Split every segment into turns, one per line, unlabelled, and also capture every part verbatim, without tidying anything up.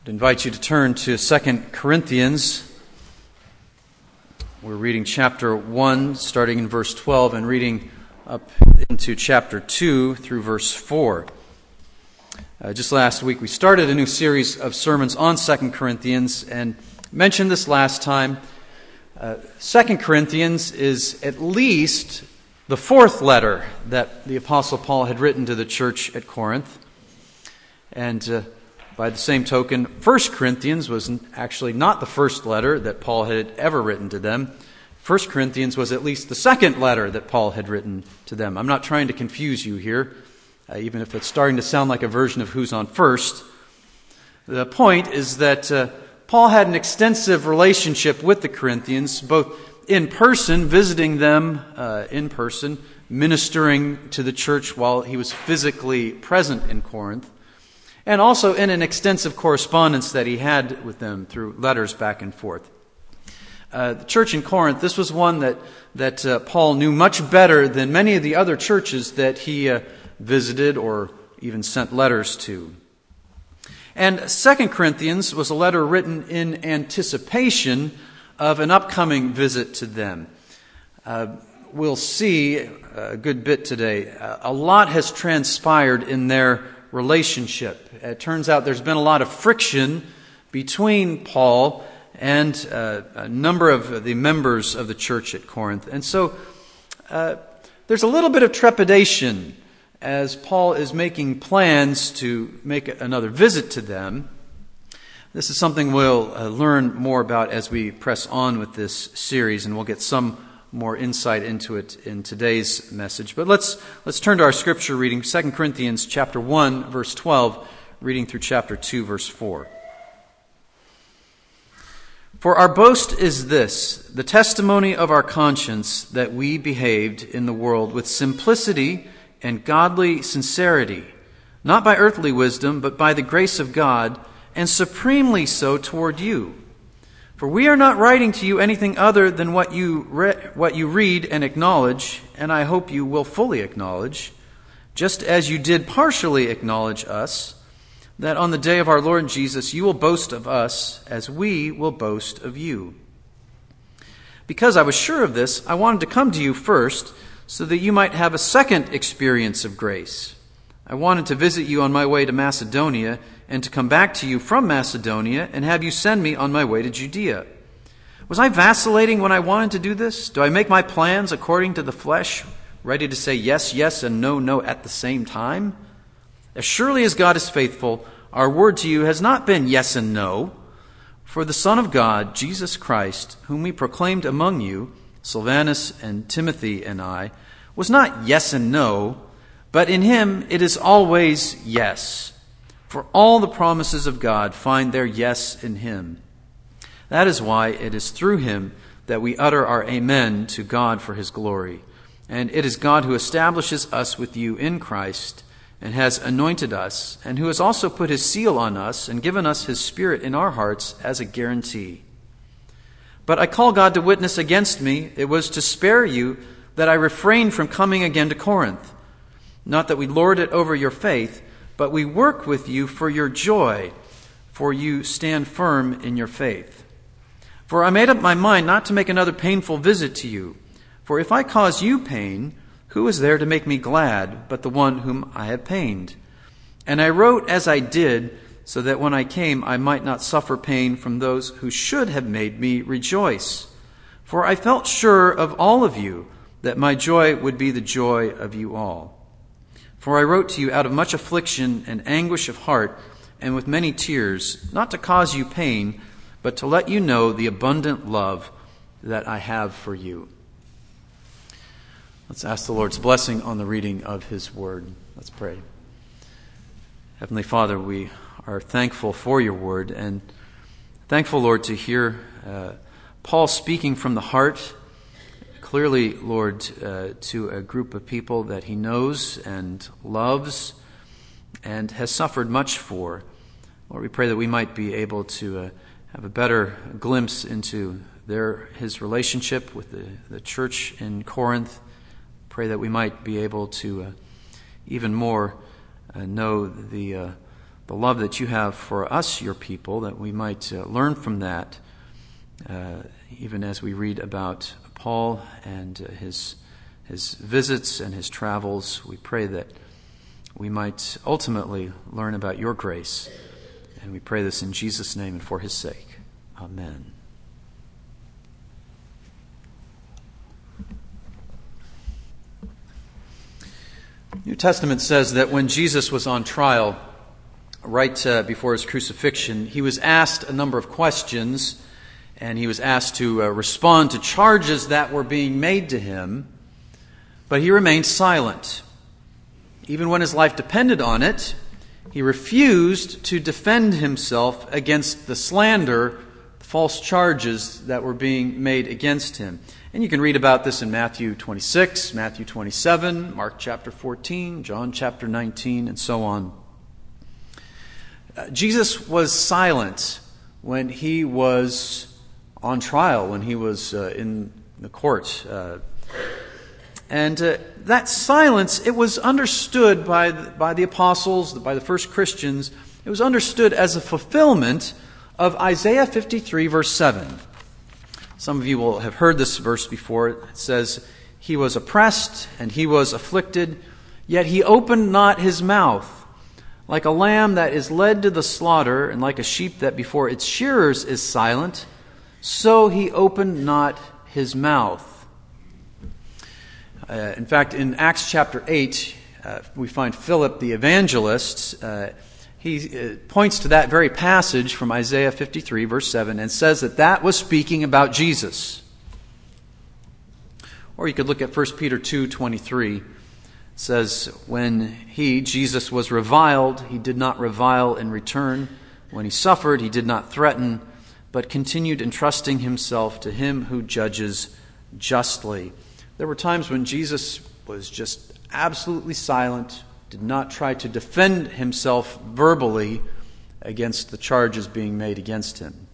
I'd invite you to turn to Second Corinthians. We're reading chapter one, starting in verse twelve, and reading up into chapter two through verse four. Uh, just last week we started a new series of sermons on Second Corinthians, and mentioned this last time. Uh, Second Corinthians is at least the fourth letter that the Apostle Paul had written to the church at Corinth. And uh, by the same token, First Corinthians was actually not the first letter that Paul had ever written to them. First Corinthians was at least the second letter that Paul had written to them. I'm not trying to confuse you here, uh, even if it's starting to sound like a version of who's on first. The point is that uh, Paul had an extensive relationship with the Corinthians, both in person, visiting them uh, in person, ministering to the church while he was physically present in Corinth, and also in an extensive correspondence that he had with them through letters back and forth. Uh, the church in Corinth, this was one that, that uh, Paul knew much better than many of the other churches that he uh, visited or even sent letters to. And Second Corinthians was a letter written in anticipation of an upcoming visit to them. Uh, we'll see a good bit today. Uh, a lot has transpired in their relationship. It turns out there's been a lot of friction between Paul and uh, a number of the members of the church at Corinth. And so uh, there's a little bit of trepidation as Paul is making plans to make another visit to them. This is something we'll uh, learn more about as we press on with this series, and we'll get some more insight into it in today's message. But let's let's turn to our scripture reading, Second Corinthians chapter one, verse twelve, reading through chapter two, verse four. For our boast is this, the testimony of our conscience, that we behaved in the world with simplicity and godly sincerity, not by earthly wisdom, but by the grace of God, and supremely so toward you. For we are not writing to you anything other than what you re- what you read and acknowledge, and I hope you will fully acknowledge, just as you did partially acknowledge us, that on the day of our Lord Jesus you will boast of us as we will boast of you. Because I was sure of this, I wanted to come to you first, so that you might have a second experience of grace. I wanted to visit you on my way to Macedonia, and to come back to you from Macedonia and have you send me on my way to Judea. Was I vacillating when I wanted to do this? Do I make my plans according to the flesh, ready to say yes, yes, and no, no at the same time? As surely as God is faithful, our word to you has not been yes and no. For the Son of God, Jesus Christ, whom we proclaimed among you, Silvanus and Timothy and I, was not yes and no, but in him it is always yes. For all the promises of God find their yes in him. That is why it is through him that we utter our amen to God for his glory. And it is God who establishes us with you in Christ and has anointed us, and who has also put his seal on us and given us his Spirit in our hearts as a guarantee. But I call God to witness against me, it was to spare you that I refrained from coming again to Corinth. Not that we lord it over your faith, but we work with you for your joy, for you stand firm in your faith. For I made up my mind not to make another painful visit to you. For if I cause you pain, who is there to make me glad but the one whom I have pained? And I wrote as I did, so that when I came I might not suffer pain from those who should have made me rejoice. For I felt sure of all of you that my joy would be the joy of you all. For I wrote to you out of much affliction and anguish of heart, and with many tears, not to cause you pain, but to let you know the abundant love that I have for you. Let's ask the Lord's blessing on the reading of his word. Let's pray. Heavenly Father, we are thankful for your word, and thankful, Lord, to hear uh, Paul speaking from the heart, clearly, Lord, uh, to a group of people that he knows and loves and has suffered much for. Lord, we pray that we might be able to uh, have a better glimpse into their his relationship with the, the church in Corinth. Pray that we might be able to uh, even more uh, know the uh, the love that you have for us, your people, that we might uh, learn from that, uh, even as we read about Paul and uh, his his visits and his travels. We pray that we might ultimately learn about your grace. And we pray this in Jesus' name and for his sake. Amen. New Testament says that when Jesus was on trial, right uh, before his crucifixion, he was asked a number of questions, and he was asked to uh, respond to charges that were being made to him, but he remained silent. Even when his life depended on it, he refused to defend himself against the slander, the false charges that were being made against him. And you can read about this in Matthew twenty-six, Matthew twenty-seven, Mark chapter fourteen, John chapter nineteen, and so on. Uh, Jesus was silent when he was on trial, when he was uh, in the court. Uh, and uh, that silence, it was understood by the, by the apostles, by the first Christians, it was understood as a fulfillment of Isaiah fifty-three, verse seven. Some of you will have heard this verse before. It says, "He was oppressed and he was afflicted, yet he opened not his mouth. Like a lamb that is led to the slaughter, and like a sheep that before its shearers is silent, so he opened not his mouth." Uh, in fact, in Acts chapter eight, uh, we find Philip the evangelist. Uh, he uh, points to that very passage from Isaiah fifty-three, verse seven, and says that that was speaking about Jesus. Or you could look at First Peter two twenty-three. It says, "When he, Jesus, was reviled, he did not revile in return. When he suffered, he did not threaten, but continued entrusting himself to him who judges justly." There were times when Jesus was just absolutely silent, did not try to defend himself verbally against the charges being made against him.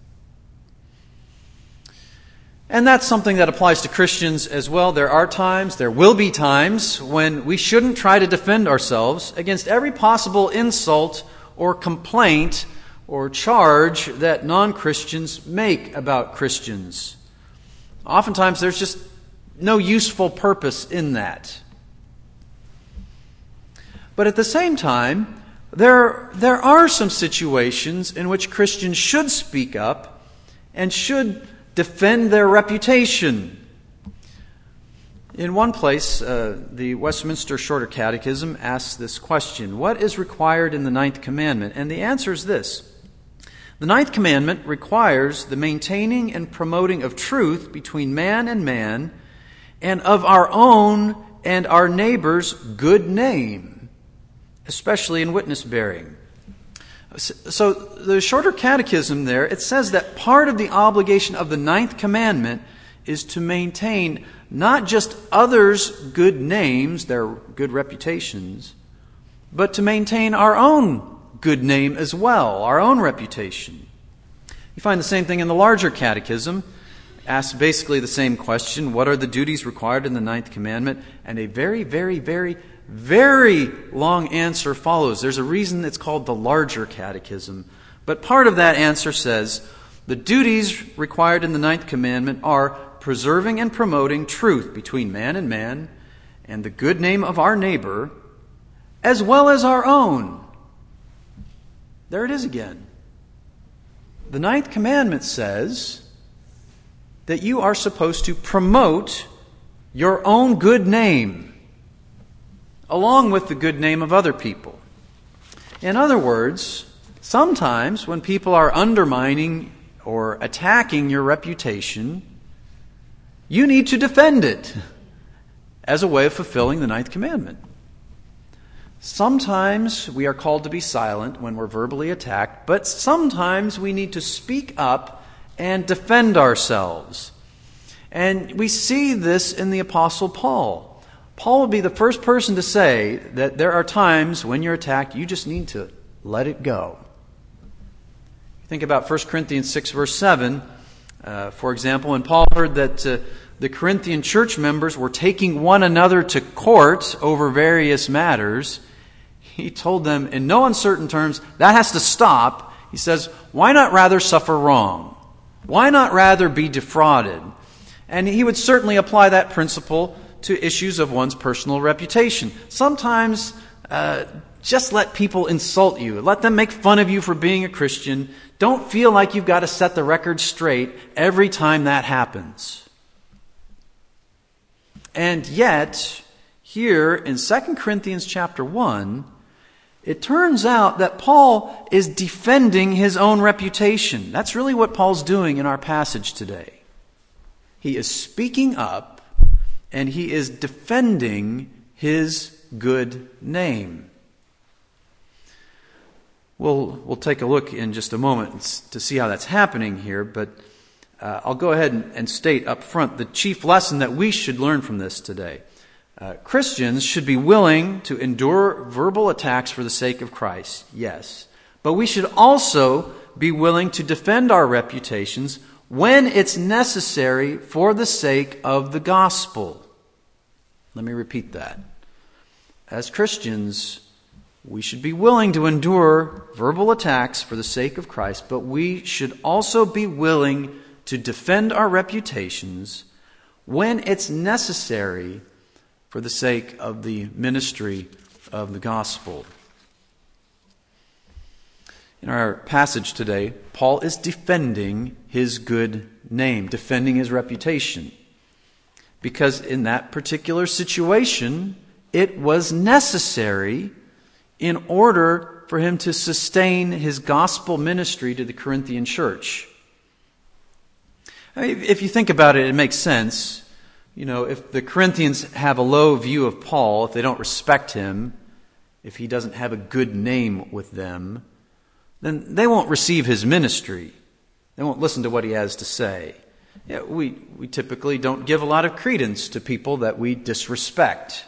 And that's something that applies to Christians as well. There are times, there will be times, when we shouldn't try to defend ourselves against every possible insult or complaint or charge that non-Christians make about Christians. Oftentimes there's just no useful purpose in that. But at the same time, there, there are some situations in which Christians should speak up and should defend their reputation. In one place, uh, the Westminster Shorter Catechism asks this question: what is required in the Ninth Commandment? And the answer is this: the Ninth Commandment requires the maintaining and promoting of truth between man and man, and of our own and our neighbor's good name, especially in witness bearing. So the Shorter Catechism there, it says that part of the obligation of the Ninth Commandment is to maintain not just others' good names, their good reputations, but to maintain our own good name as well, our own reputation. You find the same thing in the larger catechism. Asks basically the same question: what are the duties required in the Ninth Commandment? And a very, very, very, very long answer follows. There's a reason it's called the larger catechism. But part of that answer says, the duties required in the Ninth Commandment are preserving and promoting truth between man and man, and the good name of our neighbor, as well as our own. There it is again. The Ninth Commandment says that you are supposed to promote your own good name along with the good name of other people. In other words, sometimes when people are undermining or attacking your reputation, you need to defend it as a way of fulfilling the Ninth Commandment. Sometimes we are called to be silent when we're verbally attacked, but sometimes we need to speak up and defend ourselves. And we see this in the Apostle Paul. Paul would be the first person to say that there are times when you're attacked, you just need to let it go. Think about First Corinthians six, verse seven. Uh, for example, when Paul heard that uh, the Corinthian church members were taking one another to court over various matters, he told them in no uncertain terms, that has to stop. He says, why not rather suffer wrong? Why not rather be defrauded? And he would certainly apply that principle to issues of one's personal reputation. Sometimes uh, just let people insult you. Let them make fun of you for being a Christian. Don't feel like you've got to set the record straight every time that happens. And yet, here in Second Corinthians chapter one, it turns out that Paul is defending his own reputation. That's really what Paul's doing in our passage today. He is speaking up and he is defending his good name. We'll, we'll take a look in just a moment to see how that's happening here, but uh, I'll go ahead and, and state up front the chief lesson that we should learn from this today. Uh, Christians should be willing to endure verbal attacks for the sake of Christ, yes. But we should also be willing to defend our reputations when it's necessary for the sake of the gospel. Let me repeat that. As Christians, we should be willing to endure verbal attacks for the sake of Christ, but we should also be willing to defend our reputations when it's necessary for the sake of the ministry of the gospel. In our passage today, Paul is defending his good name, defending his reputation. Because in that particular situation, it was necessary in order for him to sustain his gospel ministry to the Corinthian church. I mean, if you think about it, it makes sense. You know, if the Corinthians have a low view of Paul, if they don't respect him, if he doesn't have a good name with them, then they won't receive his ministry. They won't listen to what he has to say. Yeah, we, we typically don't give a lot of credence to people that we disrespect.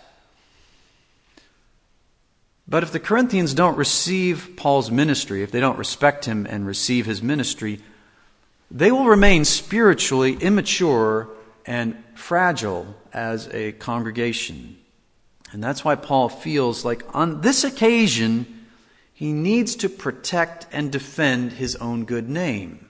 But if the Corinthians don't receive Paul's ministry, if they don't respect him and receive his ministry, they will remain spiritually immature and fragile as a congregation. And that's why Paul feels like on this occasion, he needs to protect and defend his own good name.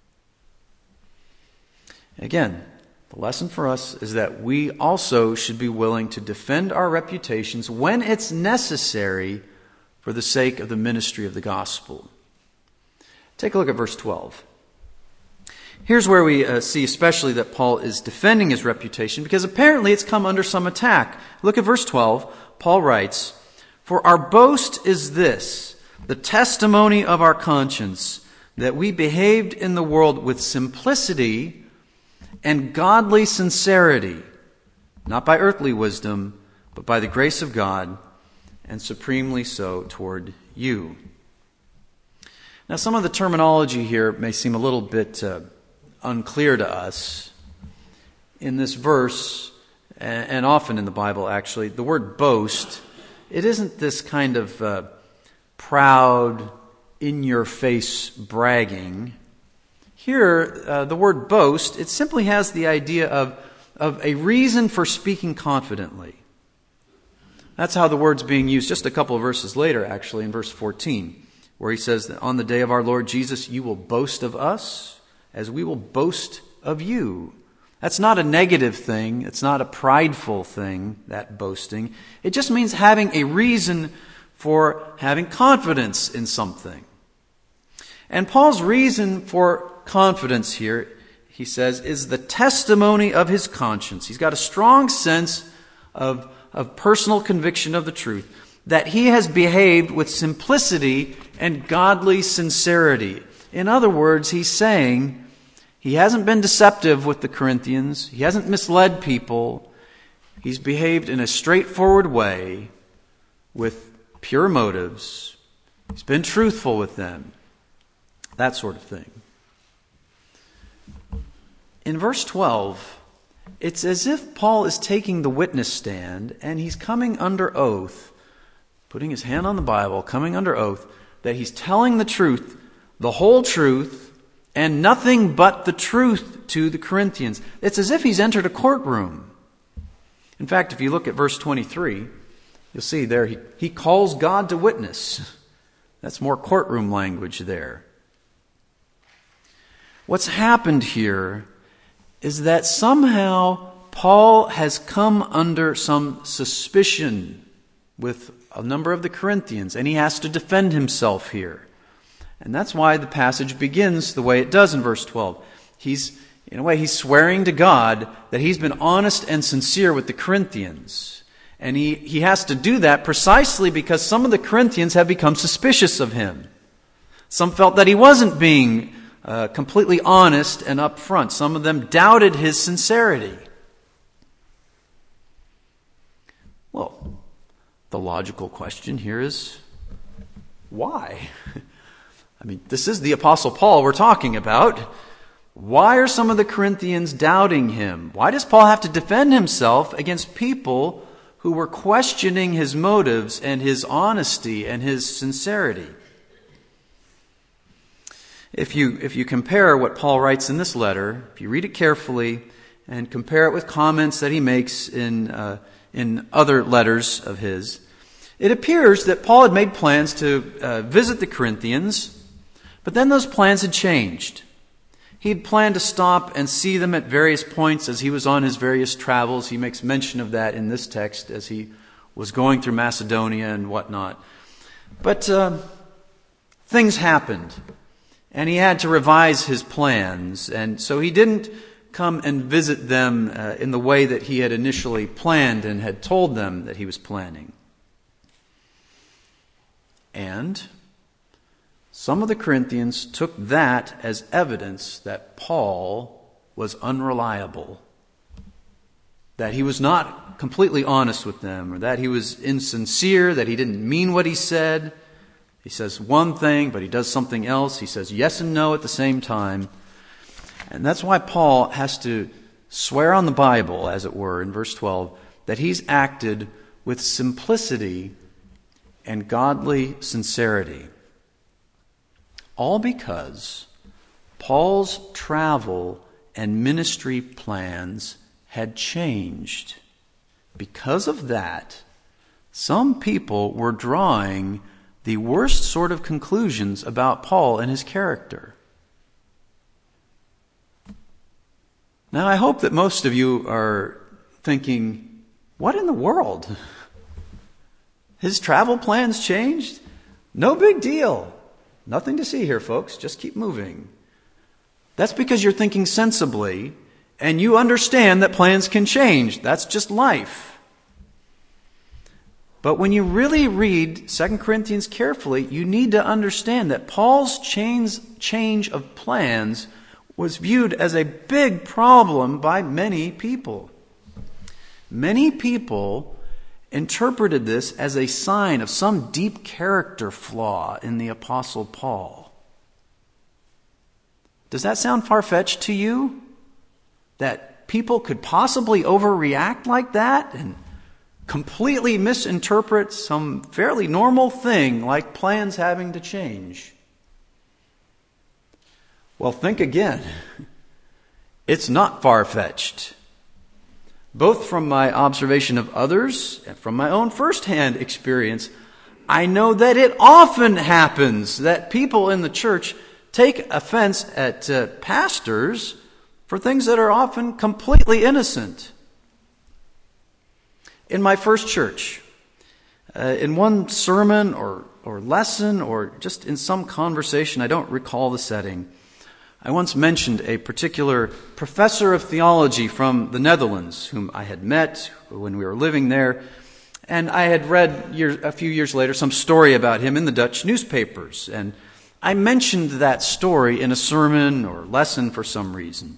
Again, the lesson for us is that we also should be willing to defend our reputations when it's necessary for the sake of the ministry of the gospel. Take a look at verse twelve. Here's where we uh, see especially that Paul is defending his reputation, because apparently it's come under some attack. Look at verse twelve. Paul writes, "For our boast is this, the testimony of our conscience, that we behaved in the world with simplicity and godly sincerity, not by earthly wisdom, but by the grace of God, and supremely so toward you." Now, some of the terminology here may seem a little bit uh, unclear to us. In this verse, and often in the Bible actually, the word boast, it isn't this kind of uh, proud, in-your-face bragging. Here, uh, the word boast, it simply has the idea of, of a reason for speaking confidently. That's how the word's being used just a couple of verses later, actually, in verse fourteen, where he says that on the day of our Lord Jesus, you will boast of us as we will boast of you. That's not a negative thing. It's not a prideful thing, that boasting. It just means having a reason for having confidence in something. And Paul's reason for confidence here, he says, is the testimony of his conscience. He's got a strong sense of, of personal conviction of the truth, that he has behaved with simplicity and godly sincerity. In other words, he's saying he hasn't been deceptive with the Corinthians. He hasn't misled people. He's behaved in a straightforward way with pure motives. He's been truthful with them. That sort of thing. In verse twelve, it's as if Paul is taking the witness stand and he's coming under oath, putting his hand on the Bible, coming under oath, that he's telling the truth, the whole truth, and nothing but the truth to the Corinthians. It's as if he's entered a courtroom. In fact, if you look at verse twenty-three, You'll see there, he, he calls God to witness. That's more courtroom language there. What's happened here is that somehow Paul has come under some suspicion with a number of the Corinthians, and he has to defend himself here. And that's why the passage begins the way it does in verse twelve. He's, in a way, he's swearing to God that he's been honest and sincere with the Corinthians. And he, he has to do that precisely because some of the Corinthians have become suspicious of him. Some felt that he wasn't being uh, completely honest and upfront. Some of them doubted his sincerity. Well, the logical question here is, why? I mean, this is the Apostle Paul we're talking about. Why are some of the Corinthians doubting him? Why does Paul have to defend himself against people who were questioning his motives and his honesty and his sincerity? If you, if you compare what Paul writes in this letter, if you read it carefully and compare it with comments that he makes in, uh, in other letters of his, it appears that Paul had made plans to uh, visit the Corinthians, but then those plans had changed. He had planned to stop and see them at various points as he was on his various travels. He makes mention of that in this text as he was going through Macedonia and whatnot. But uh, things happened, and he had to revise his plans. And so he didn't come and visit them uh, in the way that he had initially planned and had told them that he was planning. And some of the Corinthians took that as evidence that Paul was unreliable, that he was not completely honest with them, or that he was insincere, that he didn't mean what he said. He says one thing, but he does something else. He says yes and no at the same time. And that's why Paul has to swear on the Bible, as it were, in verse twelve, that he's acted with simplicity and godly sincerity. All because Paul's travel and ministry plans had changed. Because of that, some people were drawing the worst sort of conclusions about Paul and his character. Now, I hope that most of you are thinking, what in the world? His travel plans changed? No big deal. Nothing to see here, folks. Just keep moving. That's because you're thinking sensibly, and you understand that plans can change. That's just life. But when you really read Second Corinthians carefully, you need to understand that Paul's change, change of plans was viewed as a big problem by many people. Many people interpreted this as a sign of some deep character flaw in the Apostle Paul. Does that sound far-fetched to you? That people could possibly overreact like that and completely misinterpret some fairly normal thing like plans having to change? Well, think again. It's not far-fetched. Both from my observation of others and from my own firsthand experience, I know that it often happens that people in the church take offense at uh, pastors for things that are often completely innocent. In my first church, uh, in one sermon or, or lesson or just in some conversation, I don't recall the setting, I once mentioned a particular professor of theology from the Netherlands whom I had met when we were living there, and I had read years, a few years later some story about him in the Dutch newspapers, and I mentioned that story in a sermon or lesson for some reason.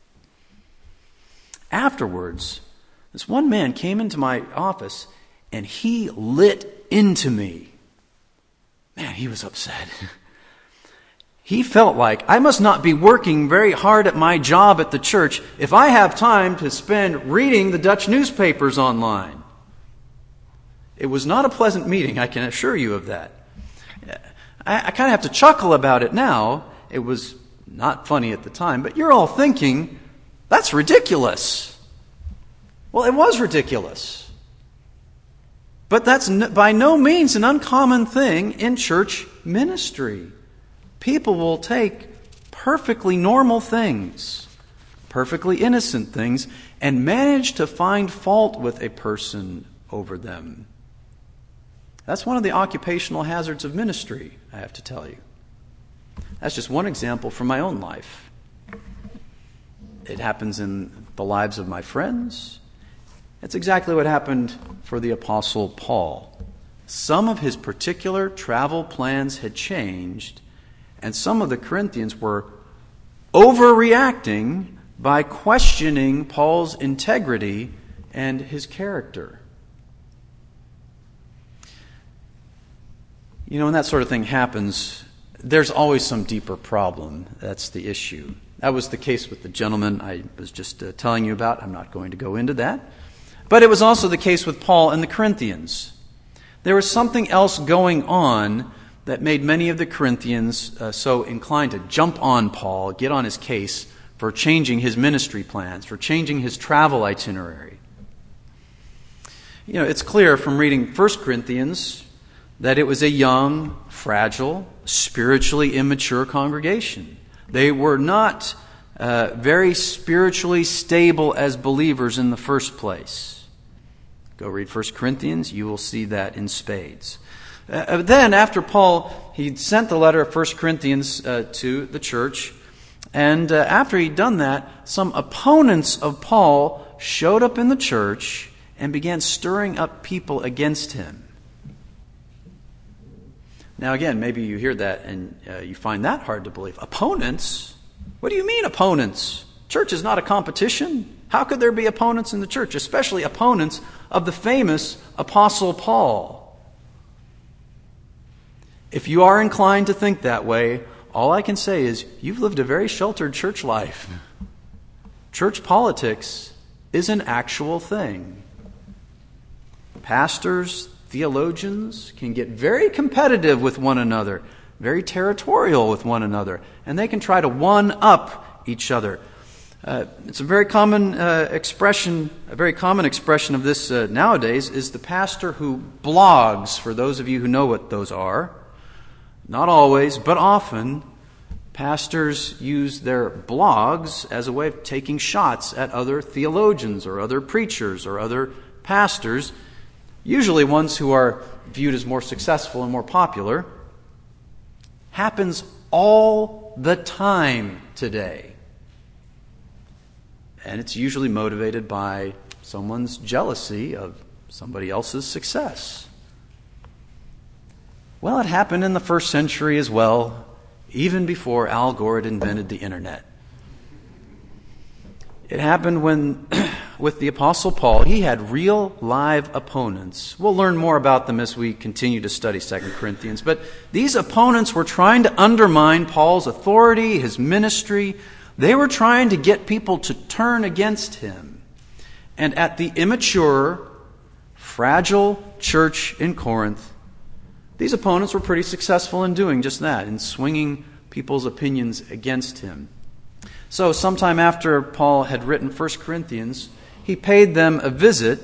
Afterwards, this one man came into my office and he lit into me. Man, he was upset. He felt like I must not be working very hard at my job at the church if I have time to spend reading the Dutch newspapers online. It was not a pleasant meeting, I can assure you of that. I, I kind of have to chuckle about it now. It was not funny at the time, but you're all thinking, that's ridiculous. Well, it was ridiculous. But that's by no means an uncommon thing in church ministry. People will take perfectly normal things, perfectly innocent things, and manage to find fault with a person over them. That's one of the occupational hazards of ministry, I have to tell you. That's just one example from my own life. It happens in the lives of my friends. It's exactly what happened for the Apostle Paul. Some of his particular travel plans had changed, and some of the Corinthians were overreacting by questioning Paul's integrity and his character. You know, when that sort of thing happens, there's always some deeper problem. That's the issue. That was the case with the gentleman I was just uh, telling you about. I'm not going to go into that. But it was also the case with Paul and the Corinthians. There was something else going on that made many of the Corinthians uh, so inclined to jump on Paul, get on his case for changing his ministry plans, for changing his travel itinerary. You know, it's clear from reading First Corinthians that it was a young, fragile, spiritually immature congregation. They were not uh, very spiritually stable as believers in the first place. Go read First Corinthians, you will see that in spades. Uh, then, after Paul, he sent the letter of First Corinthians uh, to the church, and uh, after he'd done that, some opponents of Paul showed up in the church and began stirring up people against him. Now again, maybe you hear that and uh, you find that hard to believe. Opponents? What do you mean opponents? Church is not a competition. How could there be opponents in the church, especially opponents of the famous Apostle Paul? If you are inclined to think that way, all I can say is you've lived a very sheltered church life. Church politics is an actual thing. Pastors, theologians can get very competitive with one another, very territorial with one another, and they can try to one-up each other. Uh, it's a very common uh, expression, a very common expression of this uh, nowadays is the pastor who blogs, for those of you who know what those are. Not always, but often, pastors use their blogs as a way of taking shots at other theologians or other preachers or other pastors, usually ones who are viewed as more successful and more popular. Happens all the time today. And it's usually motivated by someone's jealousy of somebody else's success. Well, it happened in the first century as well, even before Al Gore had invented the internet. It happened when, with the Apostle Paul, he had real live opponents. We'll learn more about them as we continue to study Second Corinthians. But these opponents were trying to undermine Paul's authority, his ministry. They were trying to get people to turn against him. And at the immature, fragile church in Corinth, these opponents were pretty successful in doing just that, in swinging people's opinions against him. So sometime after Paul had written First Corinthians, he paid them a visit.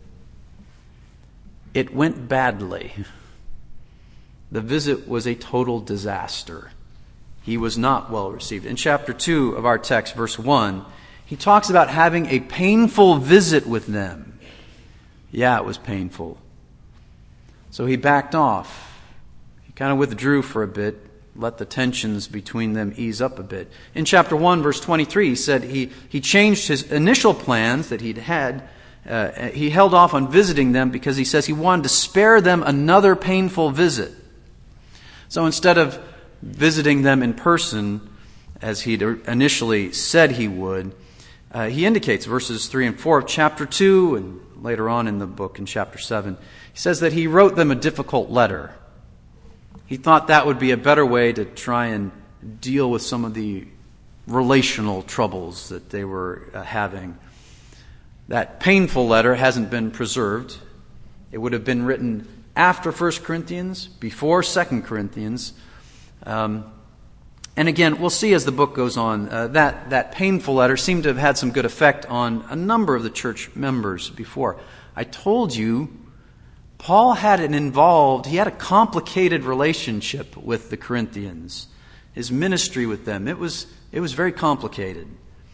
It went badly. The visit was a total disaster. He was not well received. In chapter two of our text, verse one, he talks about having a painful visit with them. Yeah, it was painful. So he backed off. He kind of withdrew for a bit, let the tensions between them ease up a bit. In chapter one, verse twenty-three, he said he, he changed his initial plans that he'd had. Uh, he held off on visiting them because he says he wanted to spare them another painful visit. So instead of visiting them in person, as he'd initially said he would, uh, he indicates verses three and four of chapter two, and later on in the book in chapter seven, he says that he wrote them a difficult letter. He thought that would be a better way to try and deal with some of the relational troubles that they were uh, having. That painful letter hasn't been preserved. It would have been written after First Corinthians, before Second Corinthians. Um, and again, we'll see as the book goes on, uh, that, that painful letter seemed to have had some good effect on a number of the church members before. I told you Paul had an involved, he had a complicated relationship with the Corinthians. His ministry with them, it was, it was very complicated.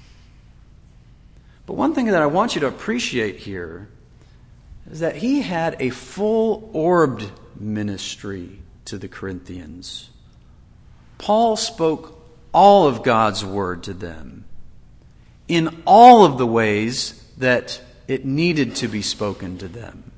But one thing that I want you to appreciate here is that he had a full-orbed ministry to the Corinthians. Paul spoke all of God's word to them in all of the ways that it needed to be spoken to them.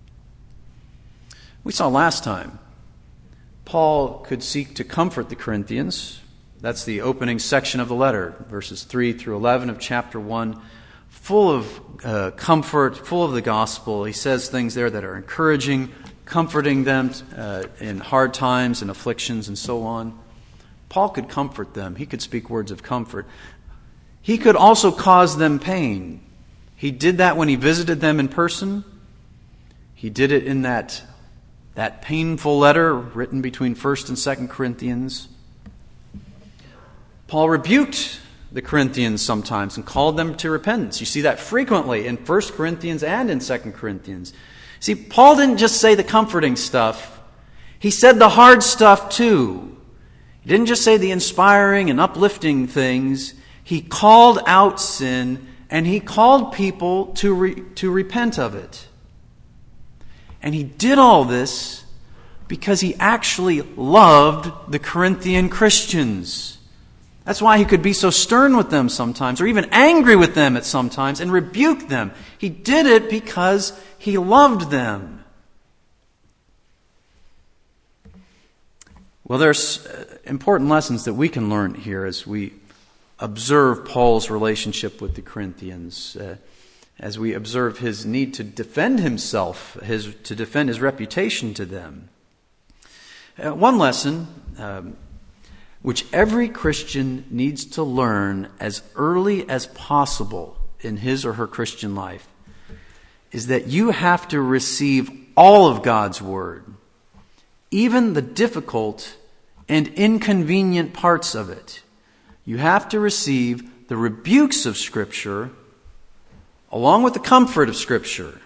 We saw last time, Paul could seek to comfort the Corinthians. That's the opening section of the letter, verses three through eleven of chapter one. Full of uh, comfort, full of the gospel. He says things there that are encouraging, comforting them uh, in hard times and afflictions and so on. Paul could comfort them. He could speak words of comfort. He could also cause them pain. He did that when he visited them in person. He did it in that, that painful letter written between First and Second Corinthians. Paul rebuked the Corinthians sometimes and called them to repentance. You see that frequently in First Corinthians and in Second Corinthians. See, Paul didn't just say the comforting stuff. He said the hard stuff too. He didn't just say the inspiring and uplifting things. He called out sin and he called people to re- to repent of it. And he did all this because he actually loved the Corinthian Christians. That's why he could be so stern with them sometimes, or even angry with them at some times, and rebuke them. He did it because he loved them. Well, there's important lessons that we can learn here as we observe Paul's relationship with the Corinthians, uh, as we observe his need to defend himself, his to defend his reputation to them. Uh, one lesson, um, which every Christian needs to learn as early as possible in his or her Christian life, is that you have to receive all of God's Word, even the difficult and inconvenient parts of it. You have to receive the rebukes of Scripture along with the comfort of Scripture.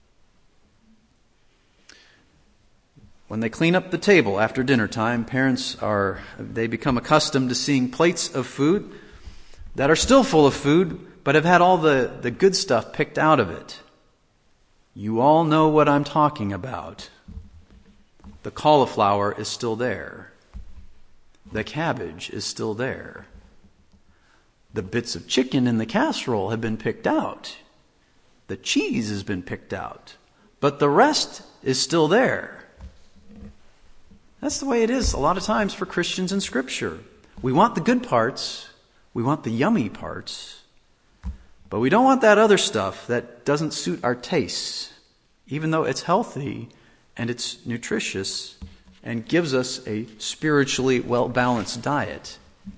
When they clean up the table after dinner time, parents are, they become accustomed to seeing plates of food that are still full of food, but have had all the, the good stuff picked out of it. You all know what I'm talking about. The cauliflower is still there. The cabbage is still there. The bits of chicken in the casserole have been picked out. The cheese has been picked out. But the rest is still there. That's the way it is a lot of times for Christians in Scripture. We want the good parts. We want the yummy parts. But we don't want that other stuff that doesn't suit our tastes, even though it's healthy and it's nutritious and gives us a spiritually well-balanced diet.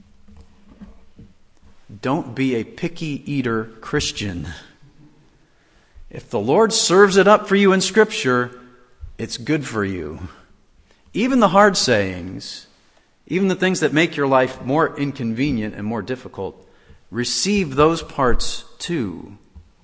Don't be a picky eater Christian. If the Lord serves it up for you in Scripture, it's good for you. Even the hard sayings, even the things that make your life more inconvenient and more difficult, receive those parts too.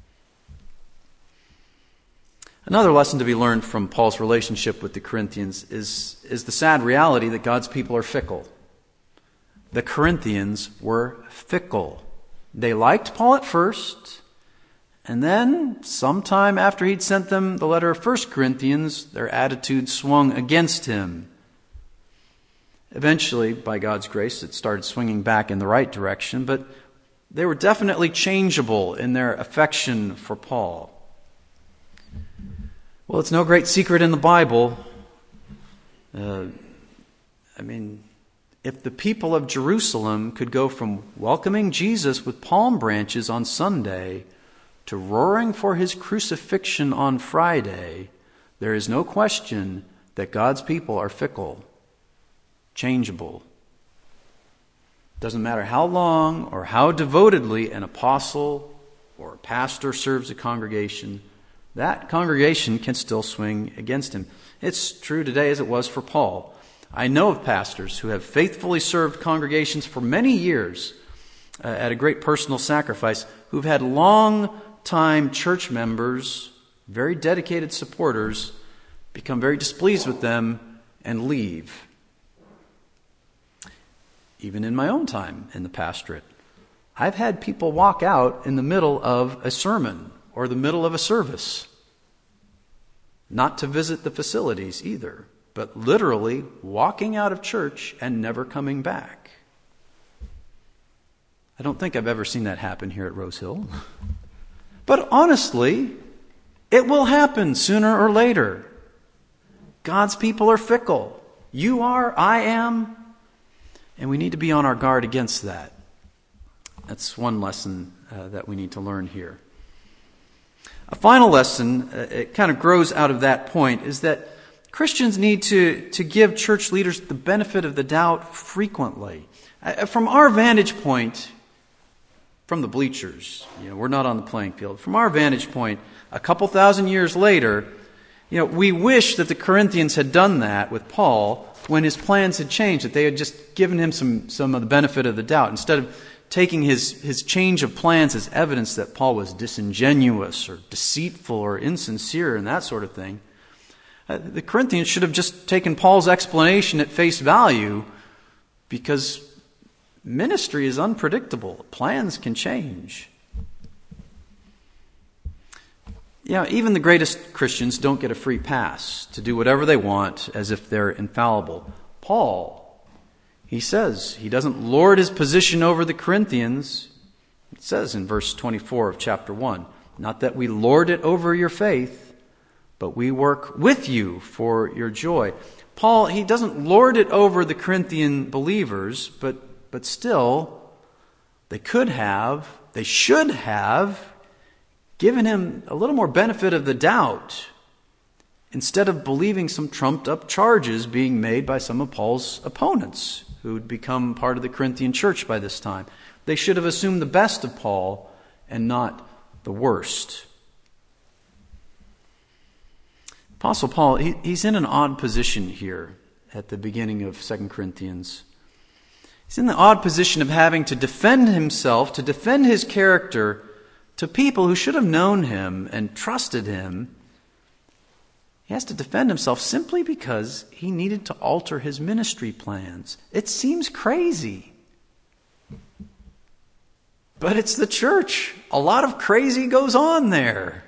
Another lesson to be learned from Paul's relationship with the Corinthians is, is the sad reality that God's people are fickle. The Corinthians were fickle. They liked Paul at first, and then sometime after he'd sent them the letter of First Corinthians, their attitude swung against him. Eventually, by God's grace, it started swinging back in the right direction, but they were definitely changeable in their affection for Paul. Well, it's no great secret in the Bible. Uh, I mean, if the people of Jerusalem could go from welcoming Jesus with palm branches on Sunday to roaring for his crucifixion on Friday, there is no question that God's people are fickle, changeable. Doesn't matter how long or how devotedly an apostle or a pastor serves a congregation, that congregation can still swing against him. It's true today as it was for Paul. I know of pastors who have faithfully served congregations for many years uh, at a great personal sacrifice, who've had long-time church members, very dedicated supporters, become very displeased with them, and leave. Even in my own time in the pastorate, I've had people walk out in the middle of a sermon or the middle of a service. Not to visit the facilities either, but literally walking out of church and never coming back. I don't think I've ever seen that happen here at Rose Hill. But honestly, it will happen sooner or later. God's people are fickle. You are, I am, and we need to be on our guard against that. That's one lesson uh, that we need to learn here. A final lesson, uh, it kind of grows out of that point, is that Christians need to, to give church leaders the benefit of the doubt frequently. Uh, from our vantage point, from the bleachers, you know, we're not on the playing field. From our vantage point, a couple thousand years later, you know, we wish that the Corinthians had done that with Paul when his plans had changed, that they had just given him some, some of the benefit of the doubt. Instead of taking his, his change of plans as evidence that Paul was disingenuous or deceitful or insincere and that sort of thing, uh, the Corinthians should have just taken Paul's explanation at face value, because ministry is unpredictable. Plans can change. Yeah, even the greatest Christians don't get a free pass to do whatever they want as if they're infallible. Paul, he says he doesn't lord his position over the Corinthians. It says in verse twenty-four of chapter one, not that we lord it over your faith, but we work with you for your joy. Paul, he doesn't lord it over the Corinthian believers, but, but still, they could have, they should have given him a little more benefit of the doubt instead of believing some trumped up charges being made by some of Paul's opponents who'd become part of the Corinthian church by this time. They should have assumed the best of Paul and not the worst. Apostle Paul, he, he's in an odd position here at the beginning of Second Corinthians. He's in the odd position of having to defend himself, to defend his character to people who should have known him and trusted him. He has to defend himself simply because he needed to alter his ministry plans. It seems crazy. But it's the church. A lot of crazy goes on there.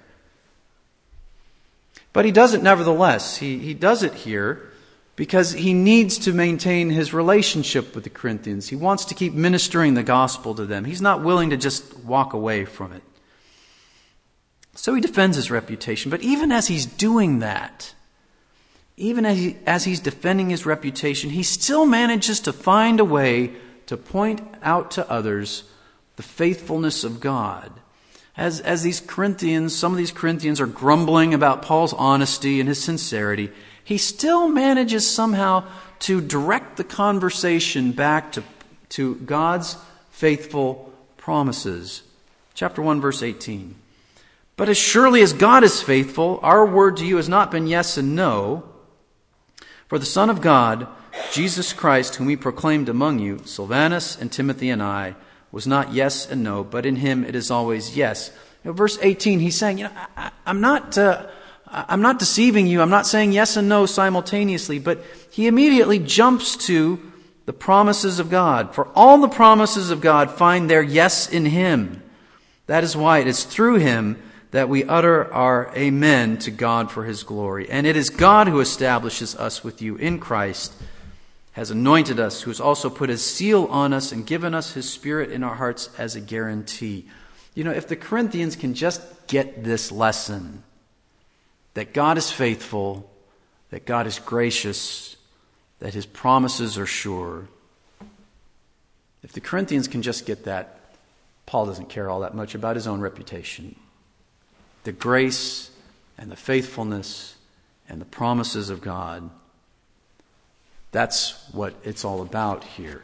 But he does it nevertheless. He, he does it here because he needs to maintain his relationship with the Corinthians. He wants to keep ministering the gospel to them. He's not willing to just walk away from it. So he defends his reputation. But even as he's doing that, even as, he, as he's defending his reputation, he still manages to find a way to point out to others the faithfulness of God. As, as these Corinthians, some of these Corinthians are grumbling about Paul's honesty and his sincerity, he still manages somehow to direct the conversation back to, to God's faithful promises. Chapter one, verse eighteen. But as surely as God is faithful, our word to you has not been yes and no. For the Son of God, Jesus Christ, whom we proclaimed among you, Silvanus and Timothy and I, was not yes and no, but in him it is always yes. You know, verse eighteen, he's saying, you know, I, I'm not, uh, I'm not deceiving you. I'm not saying yes and no simultaneously, but he immediately jumps to the promises of God. For all the promises of God find their yes in him. That is why it is through him that we utter our amen to God for his glory. And it is God who establishes us with you in Christ, has anointed us, who has also put his seal on us and given us his Spirit in our hearts as a guarantee. You know, if the Corinthians can just get this lesson, that God is faithful, that God is gracious, that his promises are sure, if the Corinthians can just get that, Paul doesn't care all that much about his own reputation. The grace and the faithfulness and the promises of God, that's what it's all about here.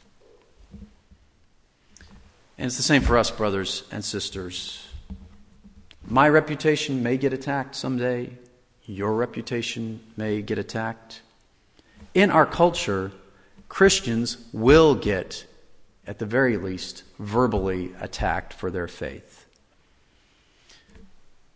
And it's the same for us, brothers and sisters. My reputation may get attacked someday. Your reputation may get attacked. In our culture, Christians will get, at the very least, verbally attacked for their faith.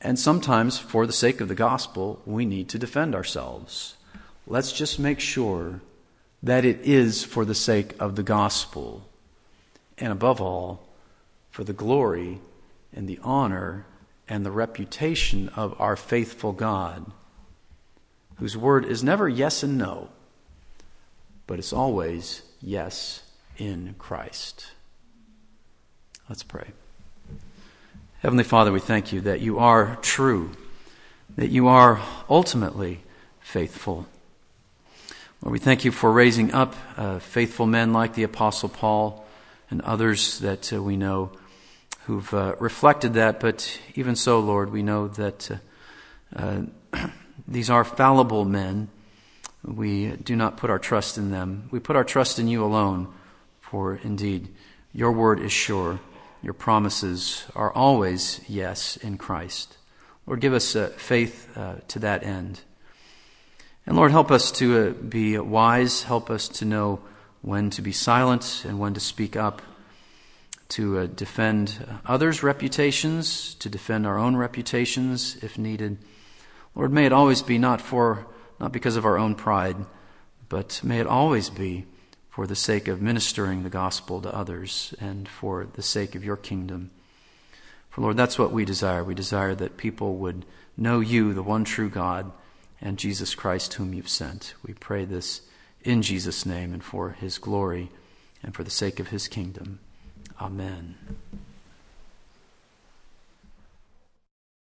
And sometimes, for the sake of the gospel, we need to defend ourselves. Let's just make sure that it is for the sake of the gospel, and above all, for the glory and the honor and the reputation of our faithful God, whose word is never yes and no, but it's always yes in Christ. Let's pray. Heavenly Father, we thank you that you are true, that you are ultimately faithful. Lord, we thank you for raising up uh, faithful men like the Apostle Paul and others that uh, we know who've uh, reflected that. But even so, Lord, we know that uh, uh, these are fallible men. We do not put our trust in them. We put our trust in you alone, for indeed your word is sure. Your promises are always yes in Christ. Lord, give us uh, faith uh, to that end. And Lord, help us to uh, be wise. Help us to know when to be silent and when to speak up, to uh, defend others' reputations, to defend our own reputations if needed. Lord, may it always be not for, not because of our own pride, but may it always be for the sake of ministering the gospel to others and for the sake of your kingdom. For Lord, that's what we desire. We desire that people would know you, the one true God, and Jesus Christ whom you've sent. We pray this in Jesus' name and for his glory and for the sake of his kingdom. Amen.